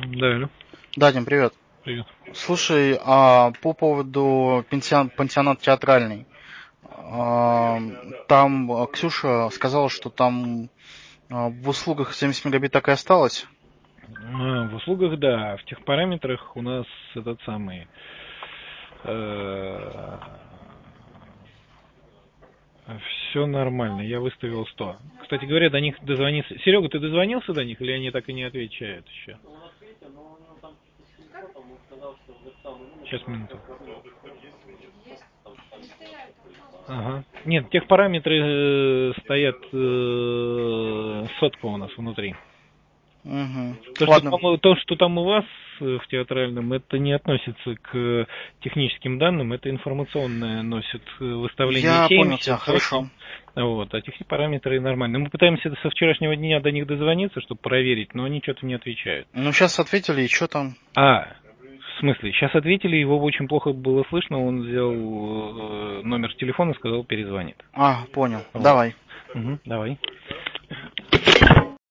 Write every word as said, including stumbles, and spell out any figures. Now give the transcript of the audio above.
Да, алло. Да, Дим, привет. Привет. Слушай, а по поводу пансион, пансионат театральный, а, там а, Ксюша сказала, что там а, в услугах семьдесят мегабит так и осталось. А, в услугах, да. В тех параметрах у нас этот самый... Все нормально, я выставил сто. Кстати говоря, до них дозвониться... Серега, ты дозвонился до них или они так и не отвечают еще? Сейчас, минуту. Ага. Нет, техпараметры э, стоят э, сотка у нас внутри. Угу. То, что Ладно. там, то, что там у вас в театральном, это не относится к техническим данным, это информационное носит выставление Я понял семьдесят, тебя, хорошо. вот, а технические параметры нормальные. Мы пытаемся со вчерашнего дня до них дозвониться, чтобы проверить, но они что-то не отвечают. Ну, сейчас ответили, и что там? А, в смысле, сейчас ответили, его очень плохо было слышно, он взял э, номер телефона, сказал, перезвонит. А, понял, Вот. давай. Угу, давай.